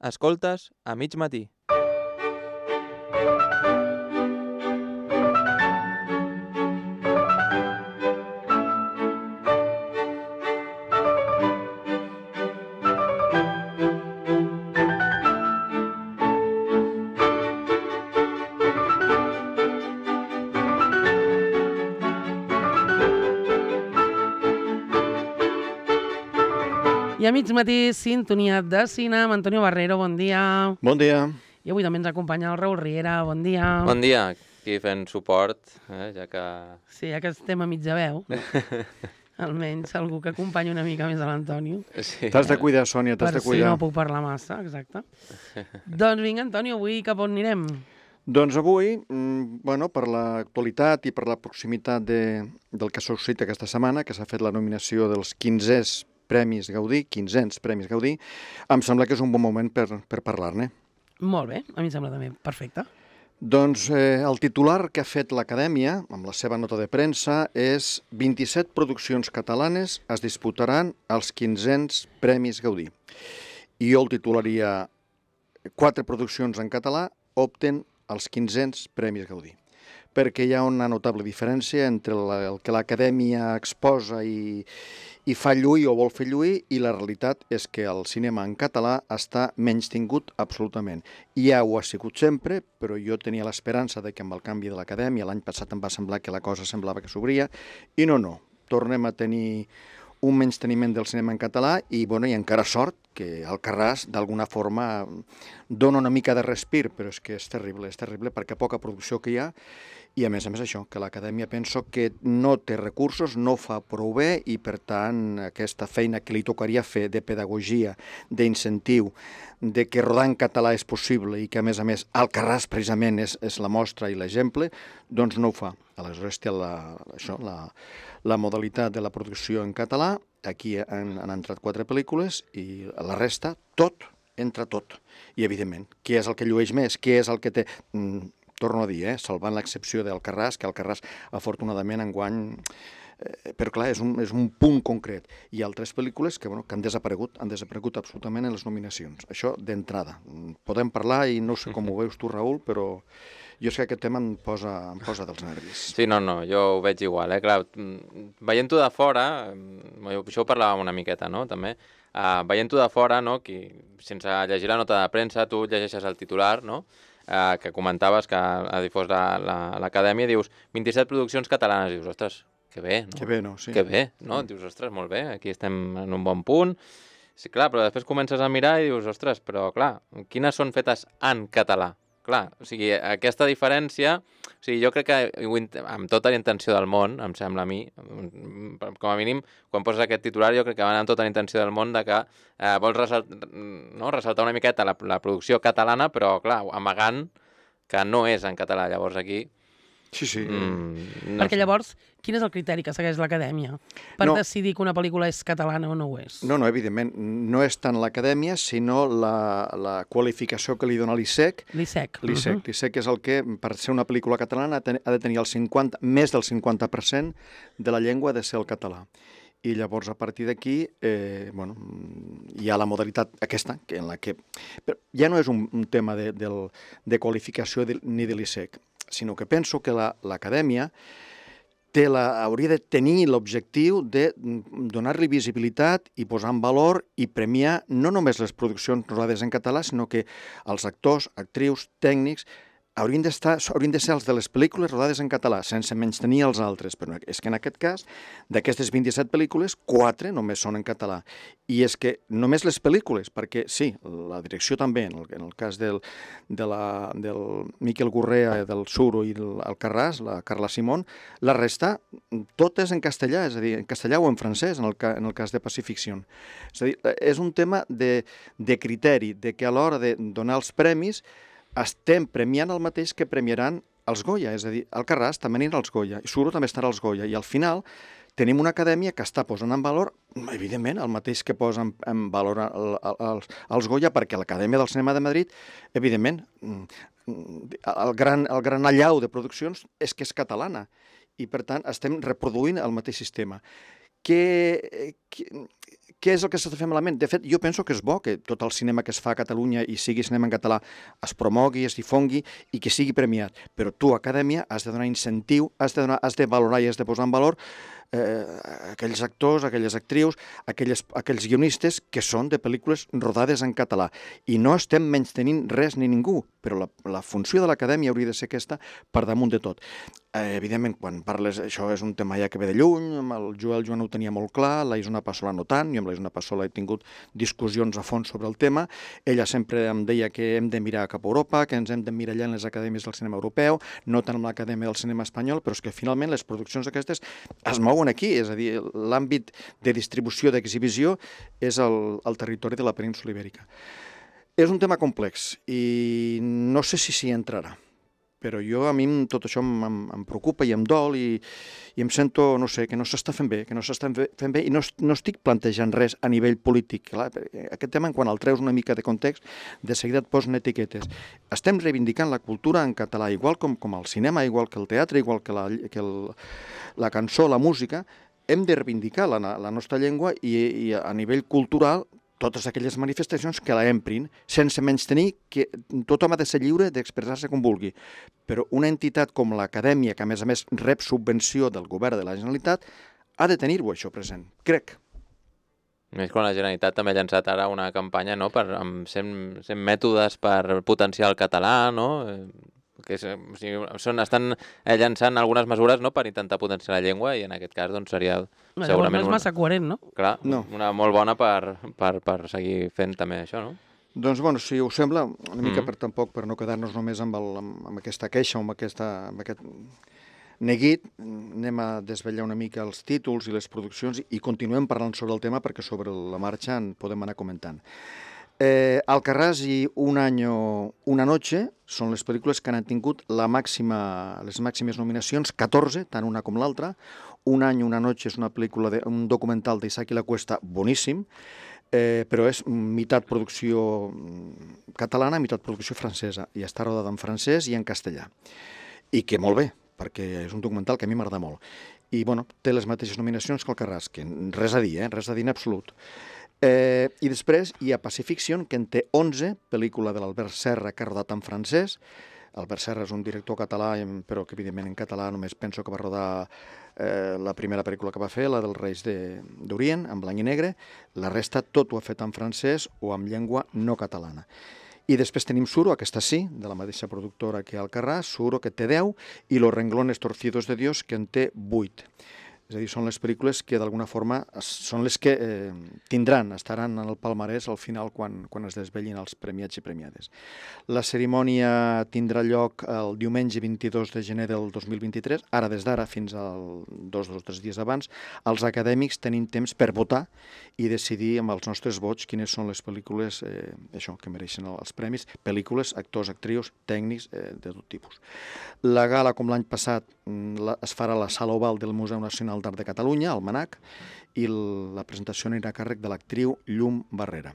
Escoltes a mig matí. I a mig matí, sintonia de cine amb Antonio Barrero, bon dia. Bon dia. I avui també ens acompanya el Raül Riera, bon dia. Bon dia, aquí fent suport, ja que... Sí, ja que estem a mitja veu, almenys algú que acompanyi una mica més a l'Antonio. Sí. T'has de cuidar, Sònia, t'has de Per si cuidar. no puc parlar massa, exacte. Doncs vinga, Antonio, avui cap on anirem? Doncs avui, per l'actualitat i per la proximitat del que s'ha succeït aquesta setmana, que s'ha fet la nominació dels 15ens Premis Gaudí, em sembla que és un bon moment per parlar-ne. Molt bé, a mi em sembla també perfecte. Doncs el titular que ha fet l'Acadèmia, amb la seva nota de premsa, és 27 produccions catalanes es disputaran els 15ens Premis Gaudí. I jo el titularia 4 produccions en català opten als 15ens Premis Gaudí, perquè hi ha una notable diferència entre el que l'Acadèmia exposa i fa lluir o vol fer lluir, i la realitat és que el cinema en català està menystingut absolutament. Ja ho ha sigut sempre, però jo tenia l'esperança de que amb el canvi de l'Acadèmia, l'any passat em va semblar que la cosa semblava que s'obria, i no. Tornem a tenir un menysteniment del cinema en català i encara sort que Alcarràs d'alguna forma dona una mica de respir, però és que és terrible perquè poca producció que hi ha, i a més això, que l'Acadèmia penso que no té recursos, no fa prou bé, i per tant aquesta feina que li tocaria fer de pedagogia, d'incentiu, de que rodar en català és possible i que a més Alcarràs precisament és la mostra i l'exemple, doncs no ho fa. Aleshores té la modalitat de la producció en català, aquí han entrat 4 pel·lícules i la resta, entra tot. I evidentment, què és el que llueix més? Què és el que té... Torno a dir, salvant l'excepció d'Alcarràs, que Alcarràs afortunadament enguany... Però clar, és un punt concret. Hi ha altres pel·lícules que han desaparegut absolutament en les nominacions. Això d'entrada. Podem parlar i no sé com ho veus tu, Raül, però jo és que aquest tema em posa dels nervis. Sí, no, jo ho veig igual, Clar, veient-ho de fora, això ho parlàvem una miqueta, no?, també, veient-ho de fora, no?, sense llegir la nota de premsa, tu llegeixes el titular, no?, que comentaves que ha difós l'Acadèmia, dius 27 produccions catalanes, dius, ostres, que bé, no? Que bé, no? Sí. Que bé, no? Dius, ostres, molt bé, aquí estem en un bon punt. Sí, clar, però després comences a mirar i dius, ostres, però clar, quines són fetes en català? Clar, o sigui, aquesta diferència, o sigui, jo crec que amb tota la intenció del món, em sembla a mi, com a mínim, quan poses aquest titular, jo crec que van amb tota la intenció del món de que vols ressaltar una miqueta la producció catalana, però clar, amagant que no és en català. Llavors aquí... Sí. Perquè llavors, quin és el criteri que segueix l'Acadèmia per decidir que una pel·lícula és catalana o no ho és? No, evidentment, no és tant l'Acadèmia, sinó la qualificació que li dona l'ISEC. L'ISEC és el que, per ser una pel·lícula catalana, ha de tenir més del 50% de la llengua de ser el català. I llavors, a partir d'aquí, hi ha la modalitat aquesta, en la que... Però ja no és un tema de qualificació ni de l'ISEC, sinó que penso que l'Acadèmia hauria de tenir l'objectiu de donar-li visibilitat i posar en valor i premiar no només les produccions rodades en català, sinó que els actors, actrius, tècnics haurien de ser els de les pel·lícules rodades en català, sense menystenir els altres. Però és que en aquest cas, d'aquestes 27 pel·lícules, 4 només són en català. I és que només les pel·lícules, perquè sí, la direcció també, en el cas del Miquel Gurrea, del Suro i del Alcarràs, la Carla Simón, la resta, tot és en castellà, és a dir, en castellà o en francès, en el cas de Pacifiction. És a dir, és un tema de criteri, de que a l'hora de donar els premis estem premiant el mateix que premiaran els Goya, és a dir, Alcarràs també anirà als Goya, i Suro també estarà als Goya, i al final tenim una acadèmia que està posant en valor, evidentment, el mateix que posa en valor els Goya, perquè l'Acadèmia del Cinema de Madrid, evidentment, el gran allau de produccions és que és catalana, i per tant estem reproduint el mateix sistema. Què és el que s'està fent malament? De fet, jo penso que és bo que tot el cinema que es fa a Catalunya i sigui cinema en català es promogui, es difongui i que sigui premiat. Però tu, acadèmia, has de donar incentiu, has de valorar i has de posar en valor aquells actors, aquelles actrius, aquells guionistes que són de pel·lícules rodades en català. I no estem menystenint res ni ningú, però la funció de l'acadèmia hauria de ser aquesta per damunt de tot. Evidentment, quan parles, això és un tema ja que ve de lluny, amb el Joan ho tenia molt clar, la Isona Passola no tant, jo amb la Isona Passola he tingut discussions a fons sobre el tema, ella sempre em deia que hem de mirar cap a Europa, que ens hem de mirar allà en les acadèmies del cinema europeu, no tant en l'Acadèmia del Cinema Espanyol, però és que finalment les produccions aquestes es mouen aquí, és a dir, l'àmbit de distribució, d'exhibició, és el territori de la península Ibèrica. És un tema complex i no sé si s'hi entrarà, però a mi tot això em preocupa i em dol i em sento, no sé, que no s'està fent bé, i no estic plantejant res a nivell polític. Clar, aquest tema, quan el treus una mica de context, de seguida et posen etiquetes. Estem reivindicant la cultura en català, igual com el cinema, igual que el teatre, igual que la cançó, la música. Hem de reivindicar la nostra llengua i a nivell cultural totes aquelles manifestacions que la emprin, sense menystenir que tothom ha de ser lliure d'expressar-se com vulgui. Però una entitat com l'Acadèmia, que a més rep subvenció del govern de la Generalitat, ha de tenir-ho això present, crec. Més quan la Generalitat també ha llançat ara una campanya, no?, amb 100 mètodes per potenciar el català, no?, que estan llançant algunes mesures, no?, per intentar potenciar la llengua i en aquest cas doncs, seria segurament... No és massa coherent, no? Clar, una molt bona per seguir fent també això, no? Doncs, bueno, si us sembla, una mica per no quedar-nos només amb aquesta queixa o amb aquest neguit, anem a desvetllar una mica els títols i les produccions i continuem parlant sobre el tema perquè sobre la marxa en podem anar comentant. Alcarràs i Un año, una noche són les pel·lícules que han tingut les màximes nominacions, 14, tant una com l'altra. Un año, una noche és una pel·lícula, un documental d'Isaac i la Cuesta boníssim, però és meitat producció catalana, meitat producció francesa, i està rodada en francès i en castellà. I que molt bé, perquè és un documental que a mi m'agrada molt. I, bueno, té les mateixes nominacions que Alcarràs, que res a dir, res a dir en absolut. I després hi ha Pacifiction, que en té 11, pel·lícula de l'Albert Serra, que ha rodat en francès. Albert Serra és un director català, però que evidentment en català només penso que va rodar la primera pel·lícula que va fer, la dels Reis d'Orient, en blanc i negre. La resta tot ho ha fet en francès o en llengua no catalana. I després tenim Suro, aquesta sí, de la mateixa productora que Alcarràs, Suro, que té 10, i Los renglones torcidos de Dios, que en té 8. És a dir, són les pel·lícules que d'alguna forma són les que estaran en el palmarès al final quan es desvellin els premiats i premiades. La cerimònia tindrà lloc el diumenge 22 de gener del 2023, ara des d'ara fins al 2 o 3 dies abans. Els acadèmics tenim temps per votar i decidir amb els nostres vots quines són les pel·lícules que mereixen els premis, pel·lícules, actors, actrius, tècnics, de tot tipus. La gala, com l'any passat, es farà a la Sala Oval del Museu Nacional d'Art de Catalunya, al MNAC, i la presentació anirà a càrrec de l'actriu Llum Barrera.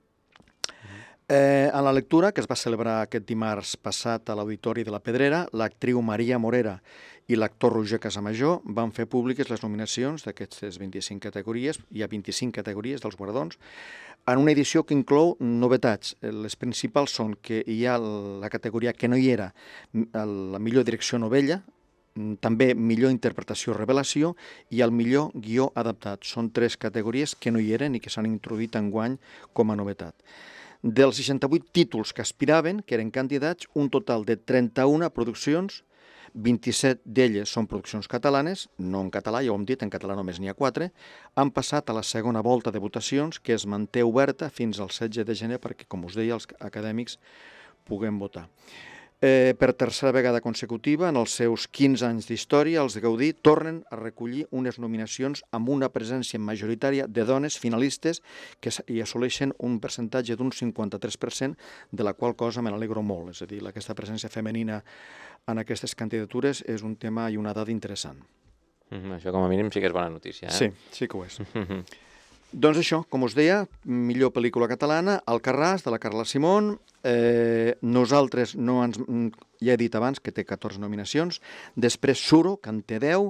En la lectura, que es va celebrar aquest dimarts passat a l'Auditori de la Pedrera, l'actriu Maria Morera i l'actor Roger Casamajor van fer públiques les nominacions d'aquestes 25 categories, hi ha 25 categories dels guardons, en una edició que inclou novetats. Les principals són que hi ha la categoria que no hi era, la millor direcció novella, també millor interpretació revelació i el millor guió adaptat. Són 3 categories que no hi eren i que s'han introduït enguany com a novetat. Dels 68 títols que aspiraven, que eren candidats, un total de 31 produccions, 27 d'elles són produccions catalanes, no en català, ja ho hem dit, en català només n'hi ha 4, han passat a la segona volta de votacions, que es manté oberta fins al 16 de gener perquè, com us deia, els acadèmics puguem votar. Per tercera vegada consecutiva, en els seus 15 anys d'història, els Gaudí tornen a recollir unes nominacions amb una presència majoritària de dones finalistes que hi assoleixen un percentatge d'un 53%, de la qual cosa me n'alegro molt. És a dir, aquesta presència femenina en aquestes candidatures és un tema i una dada interessant. Això com a mínim sí que és bona notícia. Sí, sí que ho és. Doncs això, com us deia, millor pel·lícula catalana, Alcarràs, de la Carla Simón. Nosaltres, ja he dit abans que té 14 nominacions. Després Suro, que en té 10,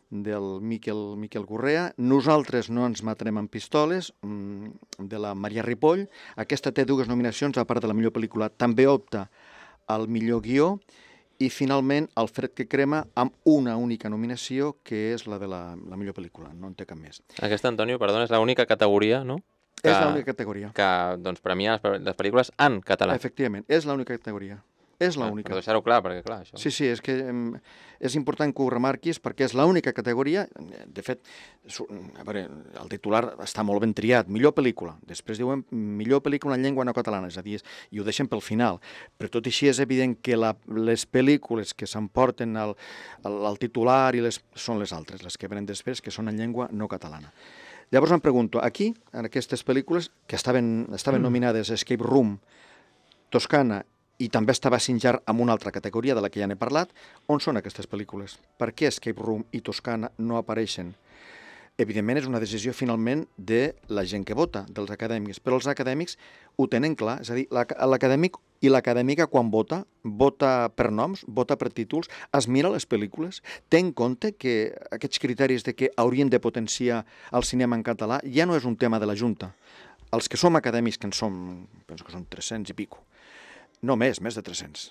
del Miquel Correa. Nosaltres no ens matarem amb pistoles, de la Maria Ripoll. Aquesta té 2 nominacions, a part de la millor pel·lícula. També opta al millor guió. I, finalment, El fred que crema, amb una única nominació, que és la de la millor pel·lícula. No en té cap més. Aquesta, Antonio, perdona, és l'única categoria, no? És l'única categoria. Que, doncs, premia les pel·lícules en català. Efectivament, és l'única categoria. És l'única. Per deixar-ho clar, perquè, clar, això... Sí, és que és important que ho remarquis perquè és l'única categoria. De fet, a veure, el titular està molt ben triat. Millor pel·lícula. Després diuen millor pel·lícula en llengua no catalana, és a dir, i ho deixen pel final. Però tot i així és evident que les pel·lícules que s'emporten al titular són les altres, les que venen després, que són en llengua no catalana. Llavors em pregunto, aquí, en aquestes pel·lícules, que estaven nominades Escape Room, Toscana, i també estava Sinjar amb una altra categoria de la que ja n'he parlat, on són aquestes pel·lícules? Per què Escape Room i Toscana no apareixen? Evidentment, és una decisió, finalment, de la gent que vota, dels acadèmics, però els acadèmics ho tenen clar, és a dir, l'acadèmic i l'acadèmica, quan vota per noms, vota per títols, es mira les pel·lícules, té en compte que aquests criteris de que haurien de potenciar el cinema en català ja no és un tema de la Junta. Els que som acadèmics, que en som, penso que són 300 i pico, no, més de 300.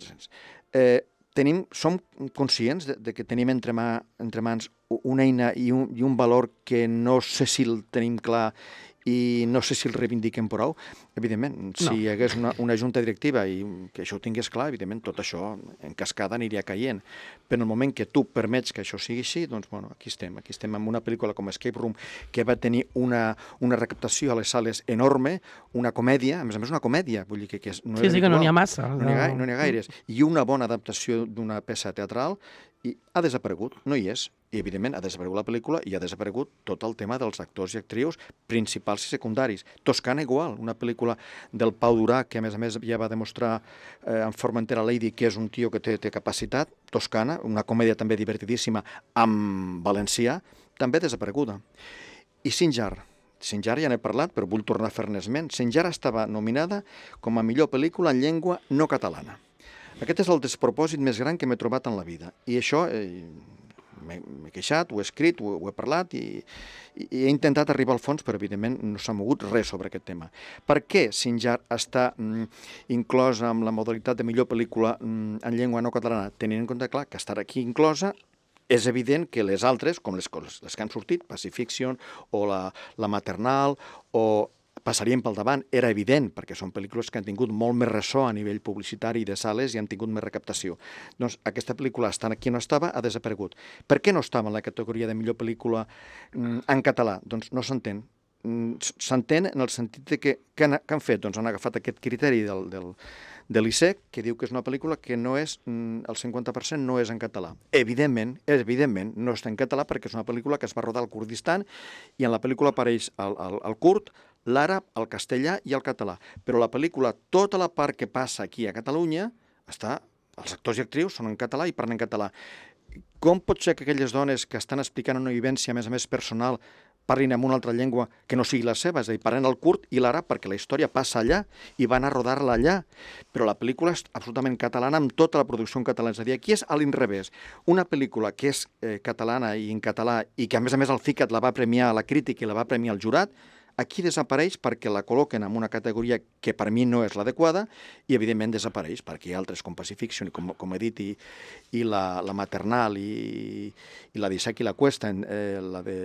Som conscients de que tenim entre mans una eina i un valor que no sé si el tenim clar i no sé si el reivindiquem prou. Evidentment, si hi hagués una junta directiva i que això ho tingués clar, evidentment tot això en cascada aniria caient. Però en el moment que tu permets que això sigui així, doncs, bueno, aquí estem amb una pel·lícula com Escape Room, que va tenir una recaptació a les sales enorme, una comèdia, a més una comèdia, vull dir que no era habitual. Sí, que no n'hi ha massa. No n'hi ha gaires. I una bona adaptació d'una peça teatral, i ha desaparegut, no hi és. I, evidentment, ha desaparegut la pel·lícula i ha desaparegut tot el tema dels actors i actrius principals i secundaris. Toscana igual, una pel·lícula del Pau Durà, que a més ja va demostrar en Formentera Lady que és un tio que té capacitat. Toscana, una comèdia també divertidíssima amb valencià, també desapareguda. I Sinjar ja n'he parlat, però vull tornar a fer-ne esment. Sinjar estava nominada com a millor pel·lícula en llengua no catalana. Aquest és el despropòsit més gran que m'he trobat en la vida. I això m'he queixat, ho he escrit, ho he parlat i he intentat arribar al fons, però evidentment no s'ha mogut res sobre aquest tema. Per què Sinjar està inclosa amb la modalitat de millor pel·lícula en llengua no catalana? Tenint en compte, clar, que estarà aquí inclosa, és evident que les altres, com les que han sortit, Pacifiction o la Maternal o passarien pel davant, era evident, perquè són pel·lícules que han tingut molt més ressò a nivell publicitari i de sales i han tingut més recaptació. Doncs aquesta pel·lícula, estant aquí on estava, ha desaparegut. Per què no estava en la categoria de millor pel·lícula en català? Doncs no s'entén. S'entén en el sentit de que què han fet? Doncs han agafat aquest criteri de l'ISEC, que diu que és una pel·lícula que no és, el 50% no és en català. Evidentment, no està en català perquè és una pel·lícula que es va rodar al Kurdistan i en la pel·lícula apareix el kurd, l'àrab, el castellà i el català. Però la pel·lícula, tota la part que passa aquí a Catalunya, els actors i actrius són en català i parlen en català. Com pot ser que aquelles dones que estan explicant una vivència, a més personal, parlin en una altra llengua que no sigui la seva, és a dir, parlen el kurd i l'àrab perquè la història passa allà i van a rodar-la allà. Però la pel·lícula és absolutament catalana amb tota la producció en català. És a dir, aquí és a l'inrevés. Una pel·lícula que és catalana i en català i que a més el CICAT la va premiar a la crítica i la va premiar al jurat, aquí desapareix perquè la col·loquen en una categoria que per mi no és l'adequada i, evidentment, desapareix perquè hi ha altres com Pacifiction, com he dit, i la Maternal i la d'Isaac i la Cuesta, la de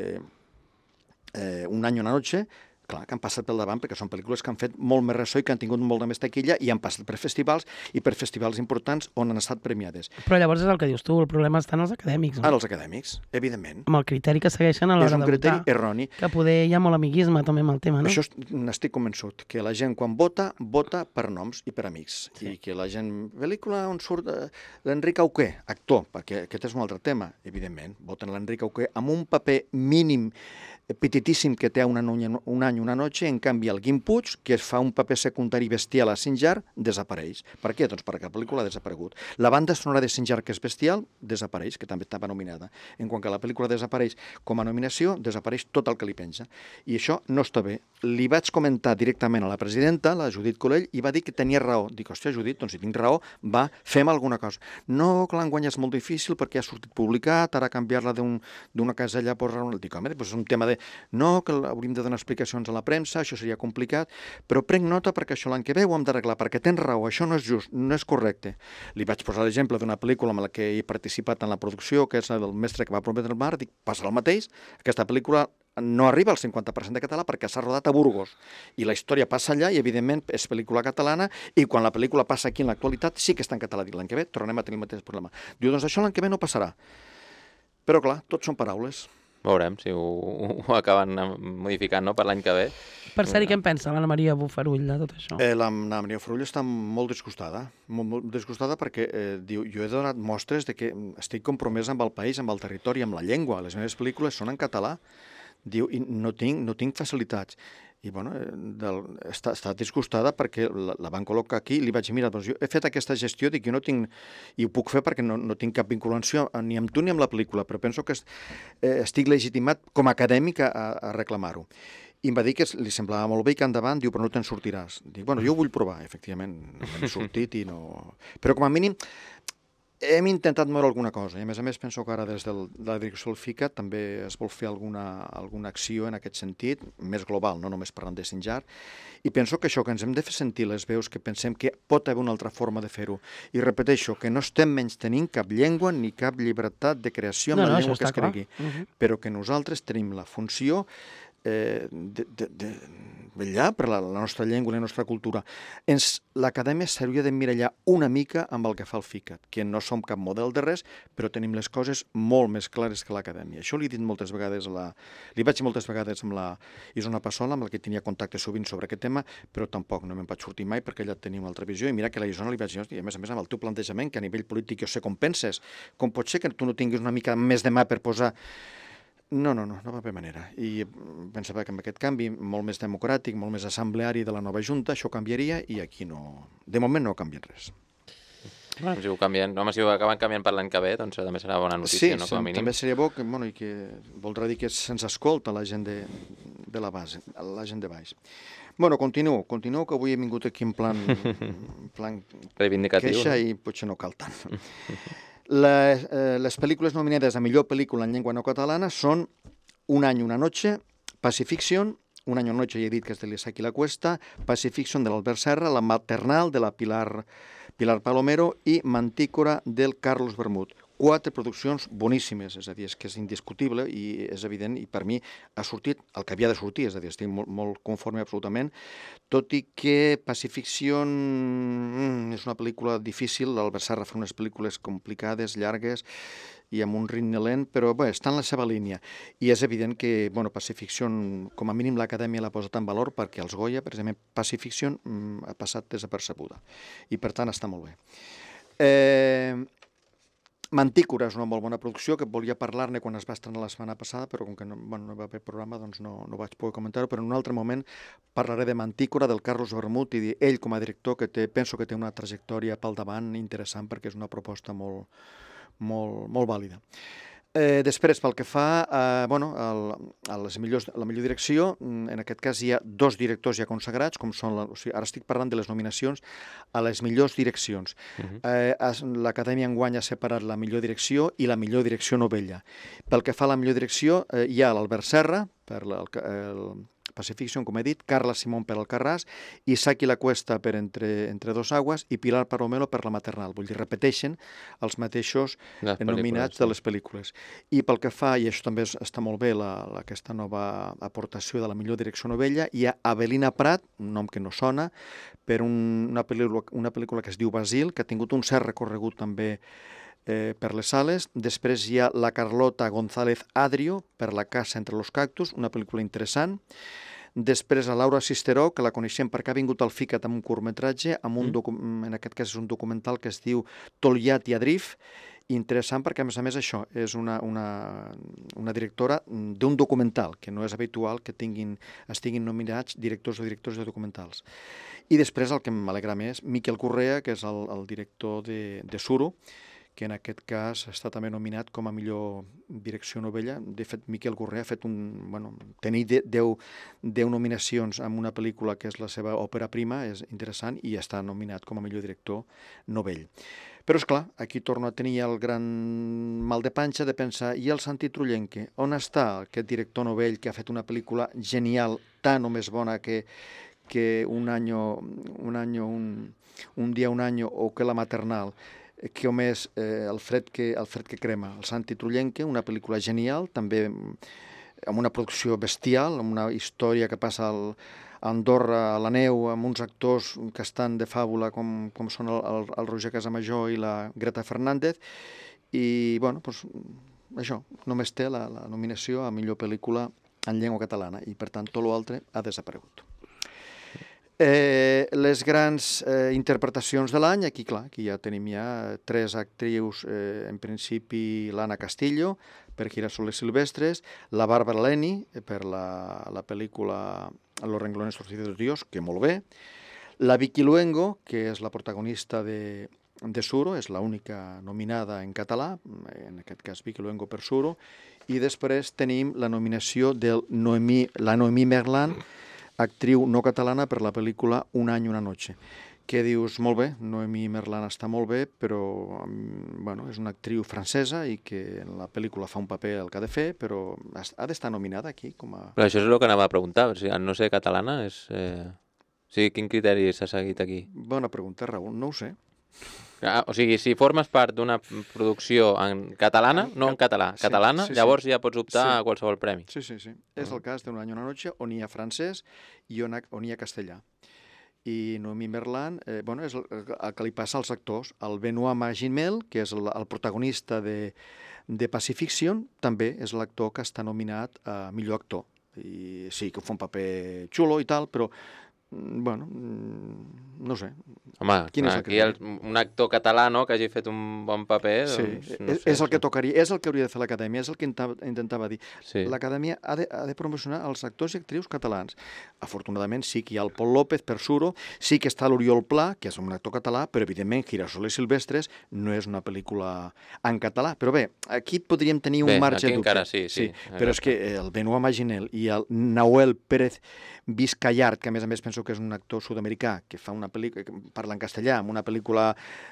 Un año una noche, clar, que han passat pel davant perquè són pel·lícules que han fet molt més ressò i que han tingut molt de més taquilla i han passat per festivals i per festivals importants on han estat premiades. Però llavors és el que dius tu, el problema està en els acadèmics. Ara els acadèmics, evidentment. Amb el criteri que segueixen a l'hora de votar. És un criteri erroni. Que poder hi ha molt amiguisme també amb el tema, no? Això n'estic convençut, que la gent quan vota per noms i per amics. Sí. I que la gent... Pel·lícula on surt l'Enric Auqué, actor, perquè aquest és un altre tema, evidentment. Voten l'Enric Auqué amb un paper mínim petitíssim que té un any, una noche, en canvi el Guim Puig, que es fa un paper secundari bestial a Sinjar, desapareix. Per què? Doncs perquè la pel·lícula ha desaparegut. La banda sonora de Sinjar, que és bestial, desapareix, que també estava nominada. En quan que la pel·lícula desapareix com a nominació, desapareix tot el que li penja. I això no està bé. Li vaig comentar directament a la presidenta, la Judit Colell, i va dir que tenia raó. Dic, hòstia, Judit, doncs si tinc raó, va, fem alguna cosa. No, que l'enguany és molt difícil perquè ha sortit publicat, ara canviar-la d'una casella a posar-la... Dic, home, doncs és un tema de no, que hauríem de donar explicacions a la premsa, això seria complicat, però prenc nota perquè això l'any que ve ho hem d'arreglar, perquè tens raó, això no és just, no és correcte. Li vaig posar l'exemple d'una pel·lícula amb la que he participat en la producció, que és la del mestre que va prometre el mar, dic, passa el mateix, aquesta pel·lícula no arriba al 50% de català perquè s'ha rodat a Burgos i la història passa allà i evidentment és pel·lícula catalana i quan la pel·lícula passa aquí en l'actualitat sí que està en català. Dic, l'any que ve tornem a tenir el mateix problema. Diu, doncs això l'any que ve no passarà. Però clar, tot són paraules. Veurem si ho acaben modificant, no?, per l'any que ve. Per cert, i què en pensa l'Anna Maria Bofarull de tot això? L'Anna Maria Bofarull està molt disgustada, molt disgustada perquè diu, jo he donat mostres de que estic compromesa amb el país, amb el territori, amb la llengua. Les meves pel·lícules són en català. Diu, i no tinc facilitats. I bueno, està disgustada perquè la van col·locar aquí i li vaig dir, mira, doncs jo he fet aquesta gestió, dic, jo no tinc, i ho puc fer perquè no tinc cap vinculació ni amb tu ni amb la pel·lícula, però penso que estic legitimat com a acadèmic a reclamar-ho. I em va dir que li semblava molt bé i que endavant, diu, però no te'n sortiràs. Dic, bueno, jo ho vull provar, efectivament, no m'he sortit i no... Però com a mínim hem intentat moure alguna cosa i a més penso que ara des de la direcció del FICA també es vol fer alguna acció en aquest sentit, més global, no només parlant de Sinjar, i penso que això, que ens hem de fer sentir les veus, que pensem que pot haver una altra forma de fer-ho. I repeteixo, que no estem menys tenint cap llengua ni cap llibertat de creació amb la llengua que es cregui, però que nosaltres tenim la funció de vetllar per la nostra llengua i la nostra cultura. L'acadèmia s'hauria d'emmirallar una mica amb el que fa el FICAT, que no som cap model de res, però tenim les coses molt més clares que l'acadèmia. Això li he dit moltes vegades, li vaig dir moltes vegades amb la Isona Passola, amb la que tenia contacte sovint sobre aquest tema, però tampoc no me'n vaig sortir mai perquè ella tenia una altra visió, i mira que la Isona li vaig dir, i a més amb el teu plantejament, que a nivell polític jo sé com penses, com pot ser que tu no tinguis una mica més de mà per posar... No va haver manera. I pensava que amb aquest canvi molt més democràtic, molt més assembleari de la nova Junta, això canviaria i aquí no... De moment no ha canviat res. Si ho canvien, home, si ho acaben canviant per l'any que ve, doncs també serà bona notícia, no? Com a mínim. Sí, també seria bo que, bueno, i que voldrà dir que se'ns escolta la gent de la base, la gent de baix. Bueno, continuo, que avui he vingut aquí en plan reivindicatiu, queixa, i potser no cal tant. Les pel·lícules nominades a millor pel·lícula en llengua no catalana són Un any, una noche, Pacifiction, Un any, una noche, ja he dit que és de l'Isaac i la Cuesta, Pacifiction de l'Albert Serra, La maternal de la Pilar Palomero i Mantícora del Carlos Bermud. 4 produccions boníssimes, és a dir, és que és indiscutible i és evident, i per mi ha sortit el que havia de sortir, és a dir, estic molt conforme absolutament, tot i que Pacifiction és una pel·lícula difícil, l'Albert Serra fa unes pel·lícules complicades, llargues i amb un ritme lent, però bé, està en la seva línia. I és evident que Pacifiction, com a mínim l'acadèmia l'ha posat en valor perquè els Goya, precisament Pacifiction, ha passat desapercebuda. I per tant està molt bé. Mantícora és una molt bona producció, que volia parlar-ne quan es va estrenar la setmana passada, però com que no va haver programa, doncs no vaig poder comentar-ho, però en un altre moment parlaré de Mantícora, del Carlos Bermud, i ell com a director, que penso que té una trajectòria pel davant interessant, perquè és una proposta molt vàlida. Després, pel que fa a la millor direcció, en aquest cas hi ha 2 directors ja consagrats, com són, ara estic parlant de les nominacions a les millors direccions. L'Acadèmia enguany ha separat la millor direcció i la millor direcció novella. Pel que fa a la millor direcció, hi ha l'Albert Serra, per el Pacifiction, com he dit, Carla Simón per Alcarràs, Isaac i la Cuesta per Entre dos aguas i Pilar Palomero per La maternal. Vull dir, repeteixen els mateixos nominats de les pel·lícules. I pel que fa, i això també està molt bé, aquesta nova aportació de la millor direcció novella, hi ha Avelina Prat, un nom que no sona, per una pel·lícula que es diu Basil, que ha tingut un cert recorregut també per les sales. Després hi ha la Carlota González Adrio per La casa entre los cactus, una pel·lícula interessant. Després a Laura Sisteró, que la coneixem perquè ha vingut al FICAT amb un curtmetratge, en aquest cas és un documental que es diu Toliat i Adrif, interessant perquè, a més, això és una directora d'un documental, que no és habitual que estiguin nominats directors o directors de documentals. I després, el que m'alegra més, Miquel Correa, que és el director de Suro, que en aquest cas està també nominat com a millor direcció novella. De fet, Miquel Correa ha fet tenir 10 nominacions en una pel·lícula que és la seva òpera prima, és interessant, i està nominat com a millor director novell. Però, esclar, aquí torno a tenir el gran mal de panxa de pensar, i el Santi Trullenque, on està aquest director novell que ha fet una pel·lícula genial, tan o més bona que un día, un año, o que La Maternal, que hom és el fred que crema. El Santi Trullenque, una pel·lícula genial, també amb una producció bestial, amb una història que passa a Andorra, a la neu, amb uns actors que estan de fàbula com són el Roger Casamajor i la Greta Fernández, i això, només té la nominació a millor pel·lícula en llengua catalana, i per tant tot l'altre ha desaparegut. Les grans interpretacions de l'any, aquí ja tenim 3 actrius, en principi l'Anna Castillo, per Girasoles Silvestres, la Bàrbara Leni, per la pel·lícula Los renglones torcidos de Dios, que molt bé, la Vicky Luengo, que és la protagonista de Suro, és l'única nominada en català, en aquest cas Vicky Luengo per Suro, i després tenim la nominació de la Noemí Merlan, actriu no catalana, per la pel·lícula Un any, una noche, que dius, molt bé, Noemí Merlan està molt bé, però és una actriu francesa i que en la pel·lícula fa un paper el que ha de fer, però ha d'estar nominada aquí com a... Però això és el que anava a preguntar, al no ser catalana, quin criteri s'ha seguit aquí? Bona pregunta, Raül, no ho sé. O sigui, si formes part d'una producció en catalana, no en català, catalana, llavors ja pots optar a qualsevol premi. Sí. És el cas d'Un any, una noche, on hi ha francès i on hi ha castellà. I Noemí Merlan, és el que li passa als actors. El Benoît Magimel, que és el protagonista de Pacifiction, també és l'actor que està nominat a millor actor. I sí, que fa un paper xulo i tal, però no sé. Home, aquí un actor català que hagi fet un bon paper... Sí, és el que tocaria, és el que hauria de fer l'Acadèmia, és el que intentava dir. L'Acadèmia ha de promocionar els actors i actrius catalans. Afortunadament sí que hi ha el Pol López per Suro, sí que està l'Oriol Pla, que és un actor català, però evidentment Girasoles Silvestres no és una pel·lícula en català. Però bé, aquí podríem tenir un marge de dubte. Encara sí. Però és que el Benoît Magimel i el Nahuel Pérez Vizcayart, que a més penso que és un actor sud-americà que fa una pel·lícula que parla en castellà, amb una pel·lícula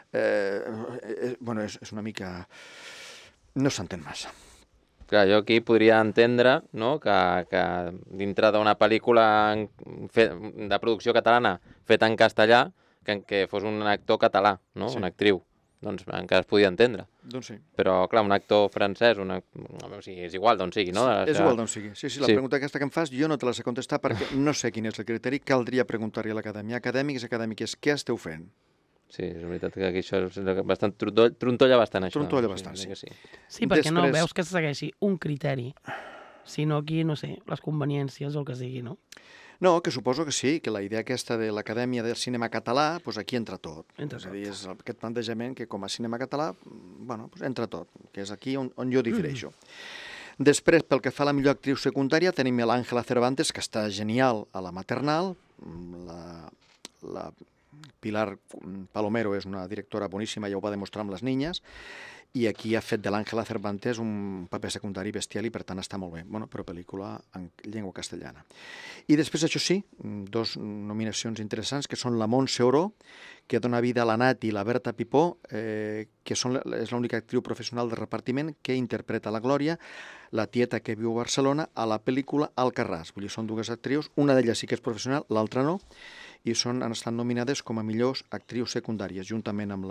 és una mica... no s'entén massa. Clar, jo aquí podria entendre que dintre d'una pel·lícula de producció catalana feta en castellà, que fos un actor català, una actriu. Doncs encara es podia entendre. Doncs sí. Però, clar, un actor francès, és igual d'on sigui, no? És igual d'on sigui. Sí, la pregunta aquesta que em fas jo no te la sé contestar perquè no sé quin és el criteri, caldria preguntar-li a l'Acadèmia. Acadèmics, què esteu fent? Sí, és veritat que aquí això és bastant... Trontolla bastant, això. Trontolla bastant, sí. Sí, perquè no veus que se segueixi un criteri, sinó aquí, no sé, les conveniències o el que sigui, no? No, que suposo que sí, que la idea aquesta de l'Acadèmia del Cinema Català, doncs aquí entra tot. És a dir, és aquest plantejament que com a cinema català, entra tot, que és aquí on jo difereixo. Després, pel que fa a la millor actriu secundària, tenim l'Àngela Cervantes, que està genial a La Maternal, la Pilar Palomero és una directora boníssima, ja ho va demostrar amb Les Niñas, i aquí ha fet de l'Àngela Cervantes un paper secundari bestial i per tant està molt bé. Però pel·lícula en llengua castellana. I després, això sí, 2 nominacions interessants, que són la Montse Oró, que dona vida a la Nati i la Berta Pipó, que és l'única actriu professional de repartiment que interpreta la Glòria, la tieta que viu a Barcelona, a la pel·lícula Alcarràs. Vull dir, són 2 actrius, una d'elles sí que és professional, l'altra no, i han estat nominades com a millors actrius secundàries, juntament amb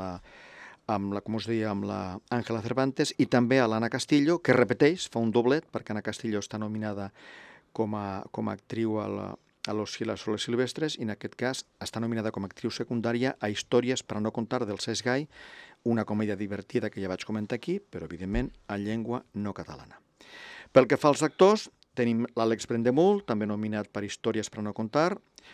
l'Àngela Cervantes i també a l'Anna Castillo, que repeteix, fa un doblet, perquè Anna Castillo està nominada com a actriu a Los Girasoles Silvestres i en aquest cas està nominada com a actriu secundària a Històries per a no contar del Cesc Gai, una comèdia divertida que ja vaig comentar aquí, però evidentment en llengua no catalana. Pel que fa als actors, tenim l'Àlex Brendemul, també nominat per Històries per a no contar,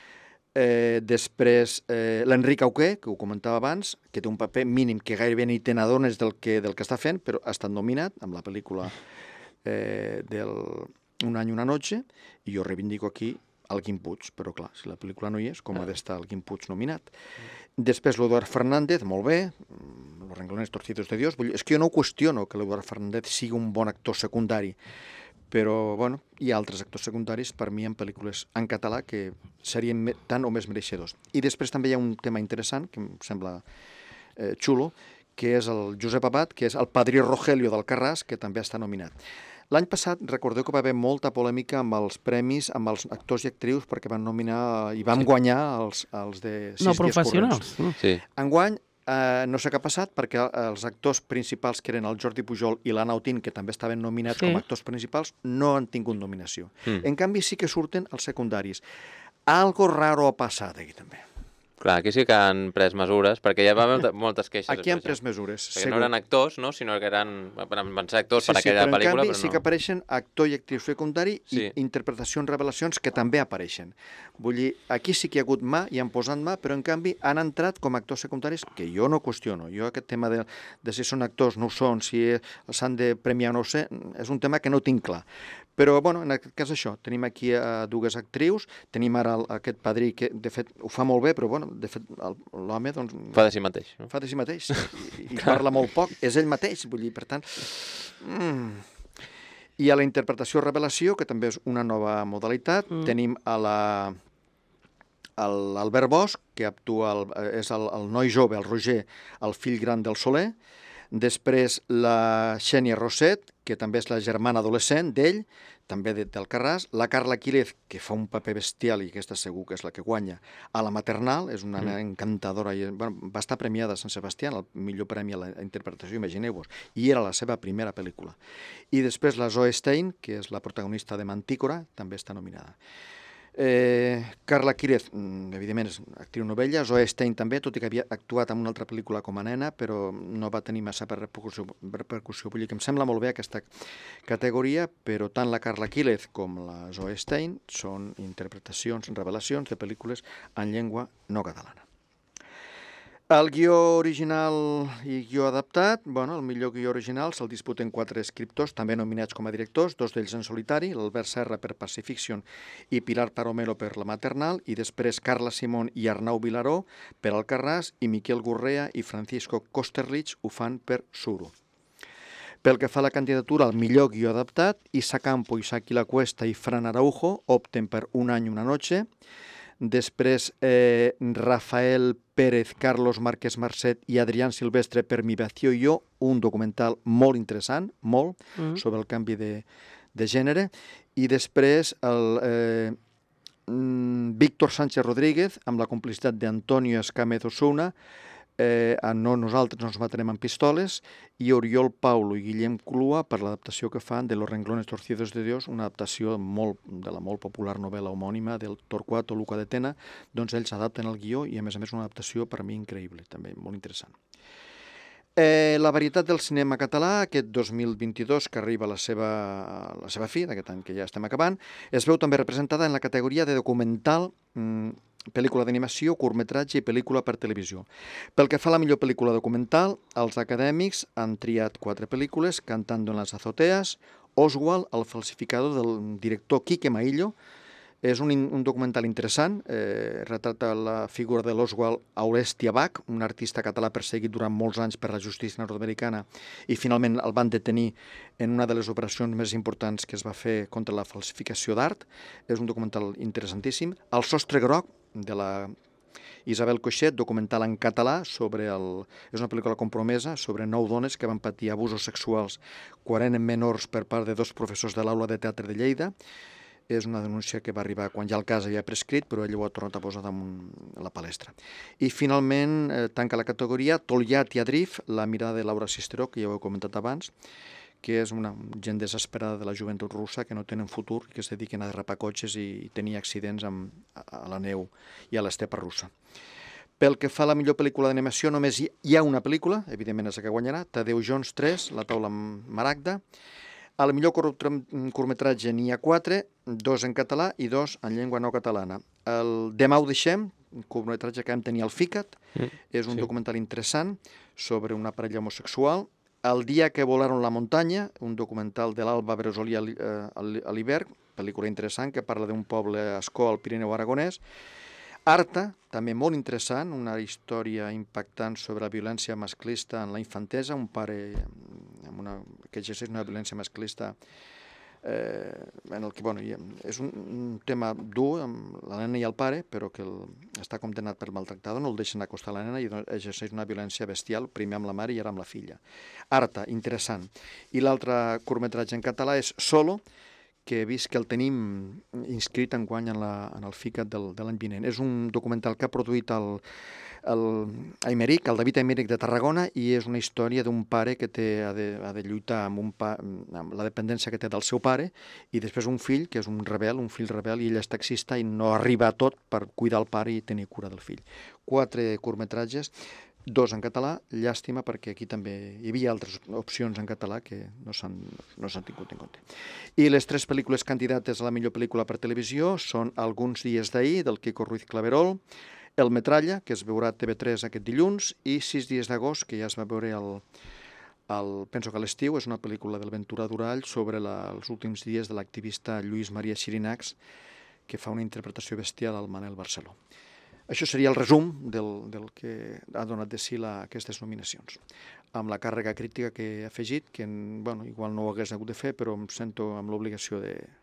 Després, l'Enric Auqué, que ho comentava abans, que té un paper mínim que gairebé ni te n'adones del que està fent, però ha estat nominat amb la pel·lícula del Un any, una noche, i jo reivindico aquí el Quim Puig, però clar, si la pel·lícula no hi és, com ha d'estar el Quim Puig nominat? Després l'Eduard Fernández, molt bé, Los renglones torcidos de Dios. És que jo no ho qüestiono que l'Eduard Fernández sigui un bon actor secundari, però bueno, hi ha altres actors secundaris per mi en pel·lícules en català que serien tan o més mereixedors. I després també hi ha un tema interessant, que em sembla xulo, que és el Josep Abad, que és el padrí Rogelio d'Alcarràs, que també està nominat. L'any passat recordeu que va haver molta polèmica amb els premis, amb els actors i actrius, perquè van nominar i van guanyar els de 6 dies corrents. No professionals. Sí. Enguany, no sé què ha passat, perquè els actors principals, que eren el Jordi Pujol i l'Anna Otín, que també estaven nominats com a actors principals, no han tingut nominació. En canvi, sí que surten els secundaris. Algo raro ha passat aquí també. Clar, aquí sí que han pres mesures, perquè hi va haver moltes queixes. Aquí han pres mesures, perquè no eren actors, no? Sinó que van ser actors per aquella però pel·lícula, en canvi però no. sí que apareixen actor i actriu secundari i interpretacions, revelacions, que també apareixen. Vull dir, aquí sí que hi ha hagut mà i han posat mà, però en canvi han entrat com a actors secundaris, que jo no qüestiono. Jo aquest tema de si són actors, no ho són, si s'han de premiar no ho sé, és un tema que no tinc clar. Però, bueno, en aquest cas això, tenim aquí dues actrius, tenim ara aquest padrí que, de fet, ho fa molt bé, però, bueno, de fet, l'home, doncs... Fa de si mateix. No? Fa de si mateix, i parla molt poc, és ell mateix, vull dir, per tant... I a la interpretació-revelació, que també és una nova modalitat, tenim a l'Albert Bosch, que actua, és el noi jove, el Roger, el fill gran del Soler. Després la Xènia Roset, que també és la germana adolescent d'ell, també del Carràs. La Carla Quílez, que fa un paper bestial i aquesta segur que és la que guanya. A la maternal, és una encantadora. Va estar premiada a Sant Sebastià, el millor premi a la interpretació, imagineu-vos. I era la seva primera pel·lícula. I després la Zoe Stein, que és la protagonista de Mantícora, també està nominada. Carla Quílez, evidentment, és actriu novella. Zoe Stein també, tot i que havia actuat en una altra pel·lícula com a nena, però no va tenir massa repercussió. Vull dir que em sembla molt bé aquesta categoria, però tant la Carla Quílez com la Zoe Stein són interpretacions, revelacions de pel·lícules en llengua no catalana. El guió original i guió adaptat, bueno, el millor guió original se'l disputen 4 escriptors, també nominats com a directors, 2 d'ells en solitari, l'Albert Serra per Pacifiction i Pilar Paromero per La Maternal, i després Carla Simón i Arnau Vilaró per Alcarràs, i Miquel Gurrea i Francisco Kosterlich ho fan per Suro. Pel que fa a la candidatura al millor guió adaptat, Isa Campo, Isaki La Cuesta i Fran Araujo opten per Un any, una noche. Després, Rafael Pérez, Carlos Márquez Marcet i Adrián Silvestre per Mi vacío y yo, un documental molt interessant, molt, sobre el canvi de gènere. I després, Víctor Sánchez Rodríguez, amb la complicitat d'Antonio Escámez Osuna, No nosaltres nos matarem amb pistoles, i Oriol Paulo i Guillem Clua per l'adaptació que fan de Los renglones torcidos de Dios, una adaptació de la molt popular novel·la homònima del Torquato Luca de Tena. Doncs ells adapten el guió i, a més una adaptació per a mi increïble, també molt interessant. La varietat del cinema català, aquest 2022, que arriba a la seva fi, d'aquest any que ja estem acabant, es veu també representada en la categoria de documental, pel·lícula d'animació, curtmetratge i pel·lícula per televisió. Pel que fa a la millor pel·lícula documental, els acadèmics han triat 4 pel·lícules: Cantando en las azoteas, Oswald, el falsificador del director Quique Maillo. És un documental interessant, retrata la figura de l'Oswald Aulèstia Bach, un artista català perseguit durant molts anys per la justícia nord-americana i finalment el van detenir en una de les operacions més importants que es va fer contra la falsificació d'art. És un documental interessantíssim. El sostre groc, de la Isabel Coixet, documental en català, és una pel·lícula compromesa sobre 9 dones que van patir abusos sexuals quan eren menors per part de 2 professors de l'Aula de Teatre de Lleida. És una denúncia que va arribar quan ja el cas havia prescrit, però ell ho ha tornat a posar damunt la palestra. I finalment tanca la categoria Tollat i Adrif, la mirada de Laura Sisteró, que ja ho he comentat abans, que és una gent desesperada de la joventut russa que no tenen futur i que es dediquen a derrapar cotxes i tenir accidents a la neu i a l'estepa russa. Pel que fa a la millor pel·lícula d'animació, només hi ha una pel·lícula, evidentment és la que guanyarà, Tadeu Jones 3, La taula maragda. A la millor curtmetratge n'hi ha 4, 2 en català i 2 en llengua no catalana. El Demà ho deixem, un curtmetratge que vam tenir al FICAT, és un sí. documental interessant sobre una parella homosexual. El dia que volaron la muntanya, un documental de l'Alba Bresolí a l'hivern, pel·lícula interessant que parla d'un poble escó al Pirineu aragonès. Arta, també molt interessant, una història impactant sobre la violència masclista en la infantesa, un pare que exerceix una violència masclista en el que, és un tema dur amb la nena i el pare, però que està condemnat per maltractador, no el deixen acostar a la nena i exerceix una violència bestial, primer amb la mare i ara amb la filla. Arta, interessant. I l'altre curtmetratge en català és Solo, que he vist que el tenim inscrit enguany en el FICAT de l'any vinent. És un documental que ha produït el David Aymeric de Tarragona, i és una història d'un pare que ha de lluitar amb la dependència que té del seu pare, i després un fill que és un fill rebel, i ell és taxista i no arriba a tot per cuidar el pare i tenir cura del fill. 4 curtmetratges, 2 en català, llàstima perquè aquí també hi havia altres opcions en català que no s'han tingut en compte. I les 3 pel·lícules candidates a la millor pel·lícula per televisió són Alguns dies d'ahir, del Quico Ruiz Claverol, El Metralla, que es veurà a TV3 aquest dilluns, i 6 dies d'agost, que ja es va veure penso que a l'estiu, és una pel·lícula del Ventura Durall sobre els últims dies de l'activista Lluís Maria Xirinacs, que fa una interpretació bestial al Manel Barceló. Això seria el resum del que ha donat de si aquestes nominacions. Amb la càrrega crítica que he afegit, que igual no ho hagués hagut de fer, però em sento amb l'obligació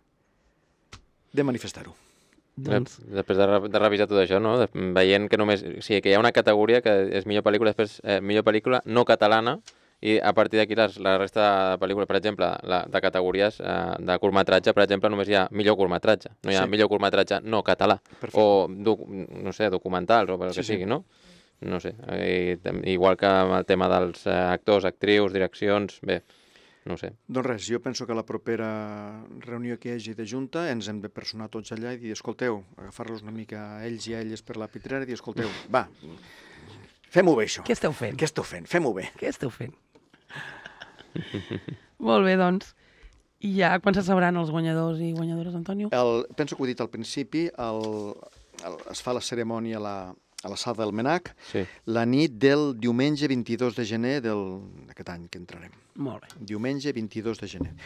de manifestar-ho. Doncs... Després de revisar tot això, no? Veient que només... O sigui, que hi ha una categoria que és millor pel·lícula, després millor pel·lícula no catalana, i a partir d'aquí la resta de pel·lícules, per exemple, de categories de curtmetratge, per exemple, només hi ha millor curtmetratge. No hi ha millor curtmetratge no català. Perfecte. O, no sé, documentals o el que sigui, no? No sé. Igual que amb el tema dels actors, actrius, direccions, bé, no sé. Doncs res, jo penso que a la propera reunió que hi hagi de Junta ens hem de personar tots allà i dir, escolteu, agafar-los una mica a ells i a elles per la pitrera i dir, escolteu, va, fem-ho bé, això. Què esteu fent? Què esteu fent? Fem-ho bé. Què esteu fent? Molt bé, doncs. I ja quan se sabran els guanyadors i guanyadores, Antonio? Penso que ho he dit al principi, es fa la cerimònia a la sala del MNAC, sí, la nit del diumenge 22 de gener d'aquest any que entrarem. Molt bé. Diumenge 22 de gener.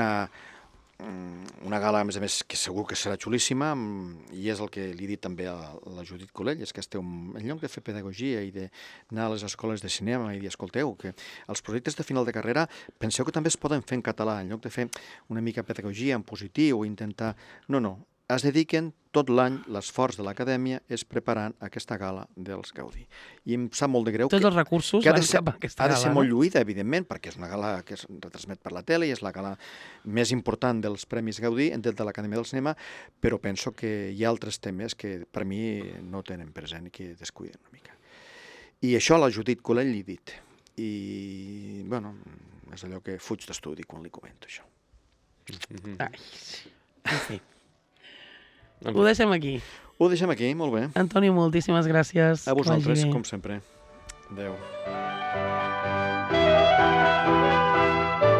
Una gala, a més, que segur que serà xulíssima, i és el que li he dit també a la Judit Colell, és que esteu, en lloc de fer pedagogia i d'anar a les escoles de cinema i dir, escolteu, que els projectes de final de carrera penseu que també es poden fer en català, en lloc de fer una mica pedagogia en positiu o intentar... No, es dediquen tot l'any, l'esforç de l'acadèmia és preparant aquesta gala dels Gaudí. I em sap molt de greu tots els recursos van cap a aquesta gala. Ha de ser molt lluïda, evidentment, perquè és una gala que es retransmet per la tele i és la gala més important dels Premis Gaudí de l'Acadèmia del Cinema, però penso que hi ha altres temes que per mi no tenen present i que descuiden una mica. I això a la Judit Colell li he dit. I, és allò que fuig d'estudi quan li comento això. Ai, en fi. Ho deixem aquí. Ho deixem aquí, molt bé. Antonio, moltíssimes gràcies. A vosaltres, com sempre. Adéu.